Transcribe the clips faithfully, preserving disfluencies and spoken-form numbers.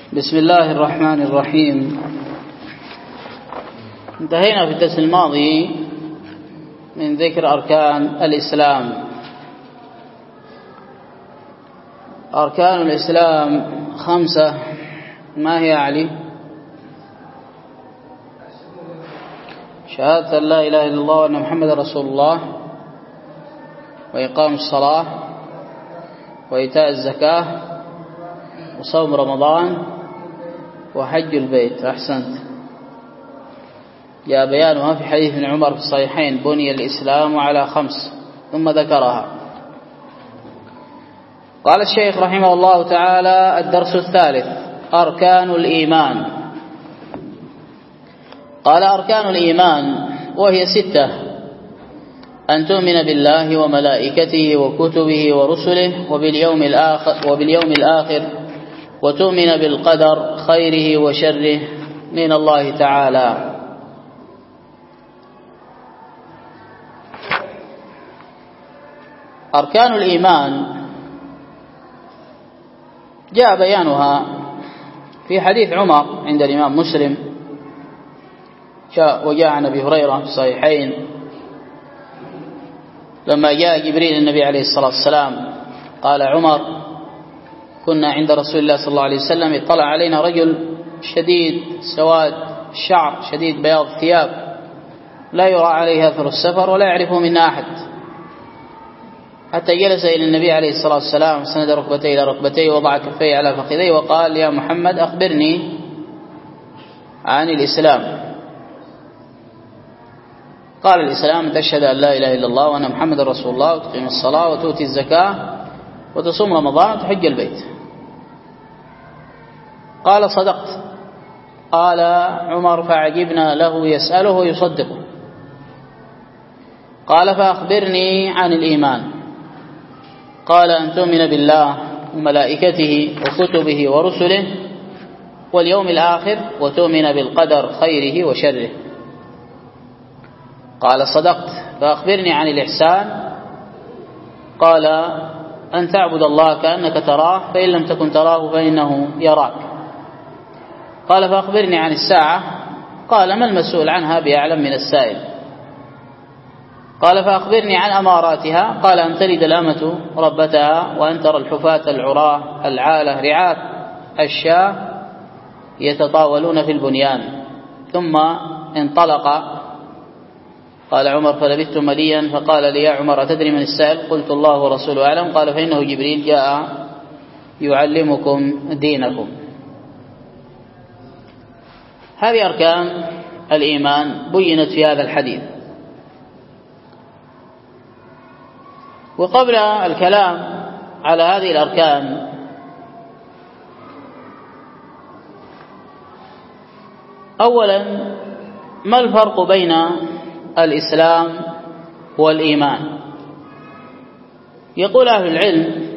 بسم الله الرحمن الرحيم. انتهينا في الدرس الماضي من ذكر أركان الإسلام. أركان الإسلام خمسة. ما هي علي؟ شهادة أن لا إله إلا الله وأن محمد رسول الله، وإقام الصلاة، وإيتاء الزكاة، وصوم رمضان، وحج البيت. أحسنت. جاء بيانها في حديث ابن عمر في الصحيحين: بني الإسلام على خمس، ثم ذكرها. قال الشيخ رحمه الله تعالى: الدرس الثالث: أركان الإيمان. قال: أركان الإيمان وهي ستة: أن تؤمن بالله وملائكته وكتبه ورسله وباليوم الآخر, وباليوم الآخر وتؤمن بالقدر خيره وشره من الله تعالى. أركان الإيمان جاء بيانها في حديث عمر عند الإمام مسلم، وجاء عن أبي هريرة في الصحيحين لما جاء جبريل النبي عليه الصلاة والسلام. قال عمر: كنا عند رسول الله صلى الله عليه وسلم، اطلع علينا رجل شديد سواد الشعر شديد بياض الثياب، لا يرى عليه أثر السفر ولا يعرفه منا أحد، حتى جلس إلى النبي عليه الصلاة والسلام، سند ركبتيه إلى ركبتيه، وضع كفيه على فخذيه، وقال: يا محمد أخبرني عن الإسلام. قال: الإسلام تشهد أن لا إله إلا الله وأن محمد رسول الله، وتقيم الصلاة، وتؤتي الزكاة، وتصوم رمضان، وتحج البيت. قال: صدقت. قال عمر: فعجبنا له يسأله ويصدقه. قال: فأخبرني عن الإيمان. قال: أن تؤمن بالله وملائكته وكتبه ورسله واليوم الآخر، وتؤمن بالقدر خيره وشره. قال: صدقت. فأخبرني عن الإحسان. قال: أن تعبد الله كأنك تراه، فإن لم تكن تراه فإنه يراك. قال: فأخبرني عن الساعة. قال: ما المسؤول عنها بأعلم من السائل. قال: فأخبرني عن أماراتها. قال: أن تلد الأمة ربتها، وأن ترى الحفاة العراة العالة رعاة الشاة يتطاولون في البنيان. ثم انطلق. قال عمر: فلبثت مليا، فقال لي: يا عمر، أتدري من السائل؟ قلت: الله ورسوله أعلم. قال: فإنه جبريل جاء يعلمكم دينكم. هذه أركان الإيمان بينت في هذا الحديث. وقبل الكلام على هذه الأركان أولا، ما الفرق بين الإسلام والإيمان؟ يقول أهل العلم: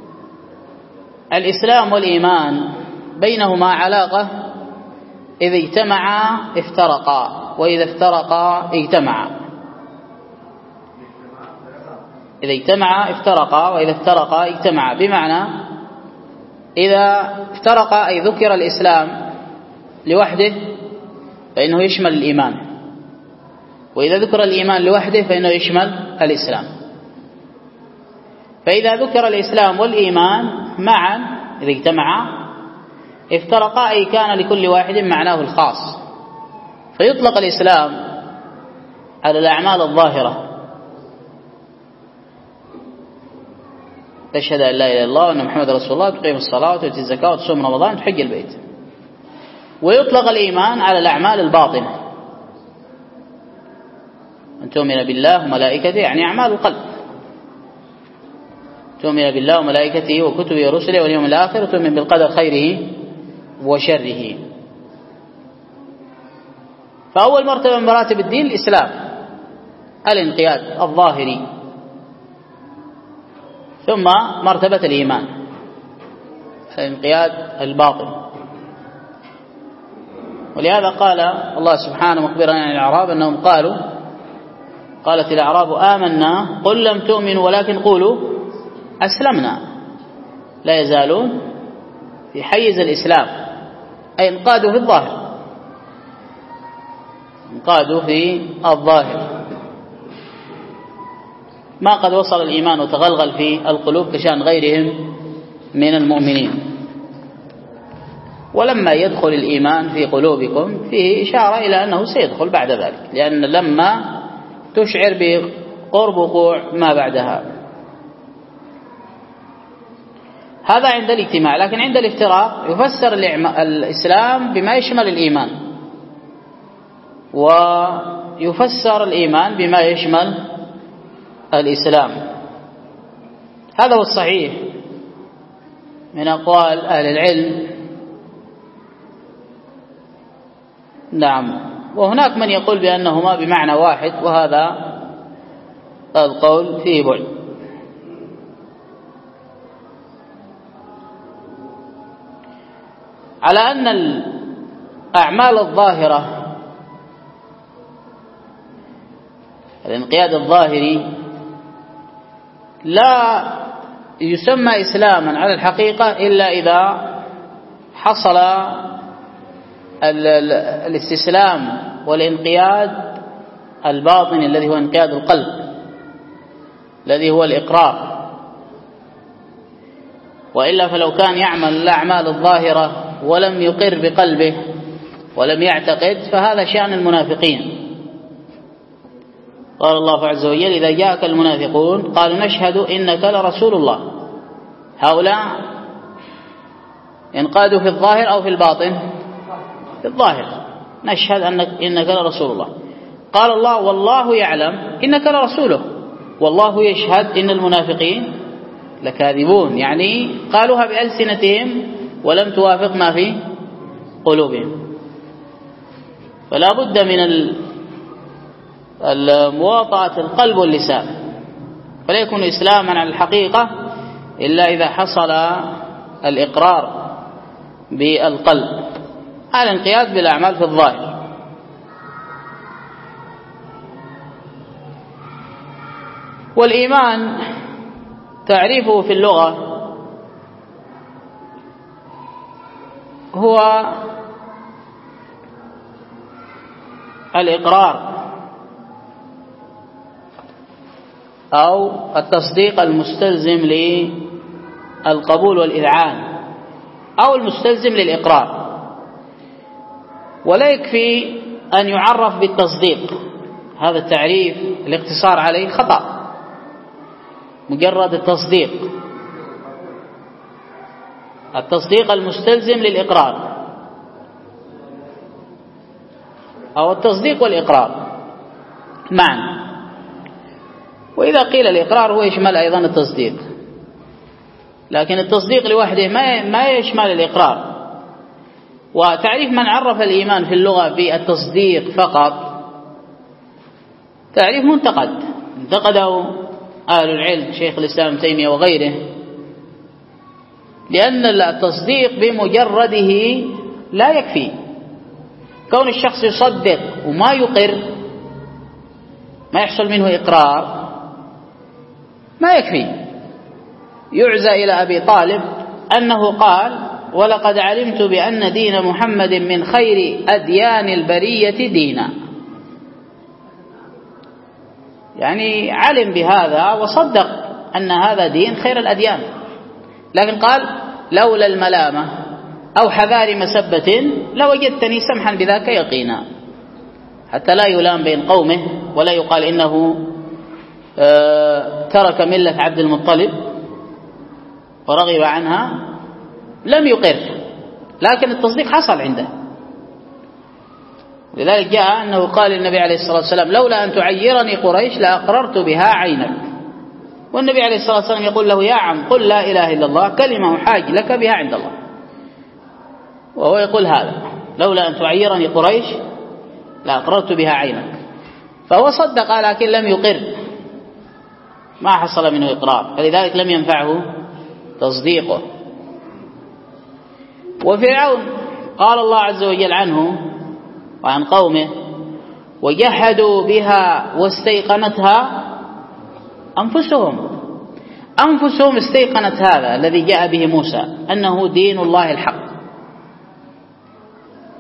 الإسلام والإيمان بينهما علاقة، إذا اجتمعا افترقا، وإذا افترقا اجتمعا. إذا اجتمعا افترقا، وإذا افترقا اجتمعا. بمعنى إذا افترقا أي ذكر الإسلام لوحده فإنه يشمل الإيمان، وإذا ذكر الإيمان لوحده فإنه يشمل الإسلام. فإذا ذكر الإسلام والإيمان معا إذا اجتمعا افترقا، أي كان لكل واحد معناه الخاص. فيطلق الإسلام على الأعمال الظاهرة: تشهد أن لا إله إلا الله وأن محمد رسول الله، تقيم الصلاة، وتؤتي الزكاة، وتصوم رمضان، وتحج البيت. ويطلق الإيمان على الأعمال الباطنة: أن تؤمن بالله وملائكته، يعني أعمال القلب، تؤمن بالله وملائكته وكتبه ورسله واليوم الآخر، وتؤمن بالقدر خيره وشره. فأول مرتبة من مراتب الدين الإسلام، الانقياد الظاهري، ثم مرتبة الإيمان الانقياد الباطن. ولهذا قال الله سبحانه مخبرا عن الأعراب أنهم قالوا: قالت الأعراب آمنا قل لم تؤمنوا ولكن قولوا أسلمنا. لا يزالون في حيز الإسلام، أي انقادوا في الظاهر، انقادوا في الظاهر، ما قد وصل الإيمان وتغلغل في القلوب كشان غيرهم من المؤمنين. ولما يدخل الإيمان في قلوبكم فيه إشارة إلى أنه سيدخل بعد ذلك، لأن لما تشعر بقرب وقوع ما بعدها. هذا عند الاجتماع، لكن عند الافتراق يفسر الإسلام بما يشمل الإيمان، ويفسر الإيمان بما يشمل الإسلام. هذا هو الصحيح من أقوال أهل العلم. نعم، وهناك من يقول بأنهما بمعنى واحد، وهذا القول فيه بعد. على أن الأعمال الظاهرة، الانقياد الظاهري لا يسمى إسلاما على الحقيقة إلا إذا حصل الاستسلام والانقياد الباطن الذي هو انقياد القلب، الذي هو الإقرار. وإلا فلو كان يعمل الأعمال الظاهرة ولم يقر بقلبه ولم يعتقد فهذا شأن المنافقين. قال الله عز وجل: إذا جاءك المنافقون قالوا نشهد إنك لرسول الله. هؤلاء انقادوا في الظاهر أو في الباطن؟ في الظاهر، نشهد أنك إنك لرسول الله. قال الله: والله يعلم إنك لرسوله والله يشهد إن المنافقين لكاذبون. يعني قالوها بألسنتهم ولم توافق ما في قلوبهم. فلا بد من مواطأة القلب واللسان، فلا يكون إسلاما على الحقيقة إلا إذا حصل الإقرار بالقلب، على الانقياد بالأعمال في الظاهر. والإيمان تعريفه في اللغة هو الإقرار أو التصديق المستلزم للقبول والإذعان أو المستلزم للإقرار. ولا يكفي أن يعرف بالتصديق، هذا التعريف الاقتصار عليه خطأ. مجرد التصديق، التصديق المستلزم للإقرار أو التصديق والإقرار معا. وإذا قيل الإقرار هو يشمل أيضا التصديق، لكن التصديق لوحده ما يشمل الإقرار. وتعريف من عرف الإيمان في اللغة بالتصديق فقط تعريف منتقد، انتقده أهل العلم شيخ الإسلام ابن تيمية وغيره، لأن التصديق بمجرده لا يكفي. كون الشخص يصدق وما يقر، ما يحصل منه إقرار، ما يكفي. يعزى إلى أبي طالب أنه قال: ولقد علمت بأن دين محمد من خير أديان البرية دينا. يعني علم بهذا وصدق أن هذا دين خير الأديان، لكن قال: لولا الملامة أو حذار مسبة لوجدتني سمحا بذاك يقينا، حتى لا يلام بين قومه ولا يقال إنه ترك ملة عبد المطلب ورغب عنها، لم يقر، لكن التصديق حصل عنده. لذلك جاء أنه قال للنبي عليه الصلاة والسلام: لولا أن تعيرني قريش لأقررت بها عينك. والنبي عليه الصلاة والسلام يقول له: يا عم قل لا إله إلا الله كلمة أحاج لك بها عند الله. وهو يقول هذا: لولا أن تعيرني قريش لأقررت بها عينك. فهو صدق لكن لم يقر، ما حصل منه إقرار، فلذلك لم ينفعه تصديقه. وفرعون قال الله عز وجل عنه وعن قومه: وجحدوا بها واستيقنتها أنفسهم. أنفسهم استيقنت هذا الذي جاء به موسى أنه دين الله الحق.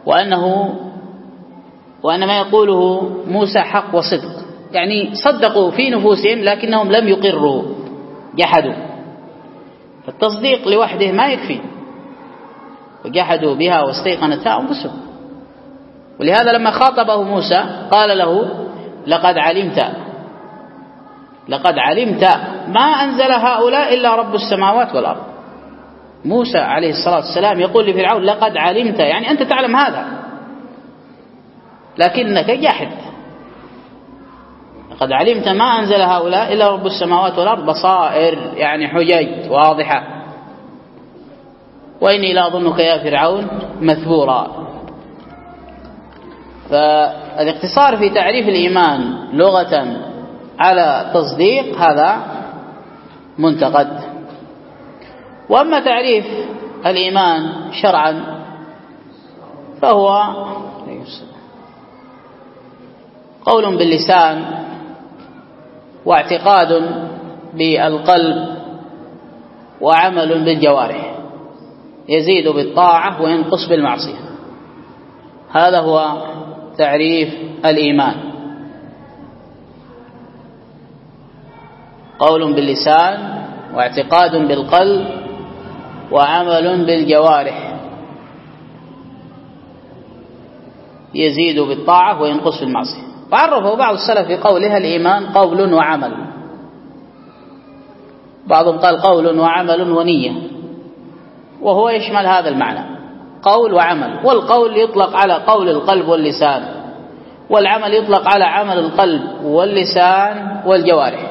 وأنه وأن ما يقوله موسى حق وصدق، يعني صدقوا في نفوسهم لكنهم لم يقروا، جحدوا. فالتصديق لوحده ما يكفي، وجحدوا بها واستيقنتها أنفسهم. ولهذا لما خاطبه موسى قال له لقد علمت لقد علمت ما أنزل هؤلاء إلا رب السماوات والأرض. موسى عليه الصلاة والسلام يقول لفرعون لقد علمت، يعني أنت تعلم هذا لكنك جاحد. لقد علمت ما أنزل هؤلاء إلا رب السماوات والأرض، بصائر يعني حجج واضحة. وإني لا أظنك يا فرعون مثبورا. فالاقتصار في تعريف الإيمان لغة على تصديق هذا منتقد. وأما تعريف الإيمان شرعا فهو قول باللسان واعتقاد بالقلب وعمل بالجوارح، يزيد بالطاعة وينقص بالمعصية. هذا هو تعريف الإيمان، قول باللسان واعتقاد بالقلب وعمل بالجوارح، يزيد بالطاعة وينقص بالمعصية. وعرفه بعض السلف في قولها الإيمان قول وعمل، بعضهم قال قول وعمل ونية، وهو يشمل هذا المعنى قول وعمل. والقول يطلق على قول القلب واللسان، والعمل يطلق على عمل القلب واللسان والجوارح.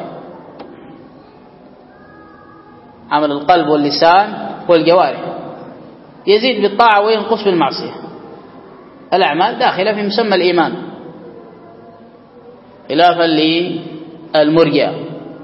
عمل القلب واللسان والجوارح يزيد بالطاعة وينقص بالمعصية. الأعمال داخلة في مسمى الإيمان خلافا للمرجئة.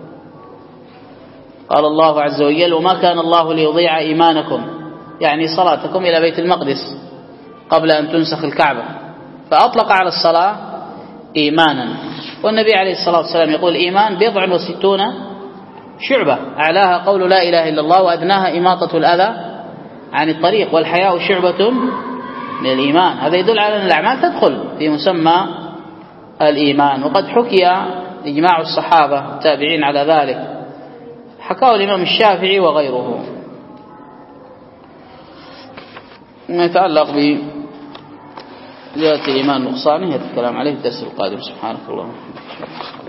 قال الله عز وجل وما كان الله ليضيع إيمانكم، يعني صلاتكم إلى بيت المقدس قبل أن تنسخ الكعبة، فأطلق على الصلاة إيمانا. والنبي عليه الصلاة والسلام يقول إيمان بضع وستون شعبة، أعلاها قول لا إله إلا الله وأدناها إماطة الأذى عن الطريق، والحياء شعبة من الإيمان. هذا يدل على أن الأعمال تدخل في مسمى الإيمان. وقد حكي إجماع الصحابة التابعين على ذلك، حكاه الإمام الشافعي وغيره. ما يتعلق بزيادة الإيمان نقصانه هذا الكلام عليه في الدرس القادم. سبحانك اللهم وبحمدك.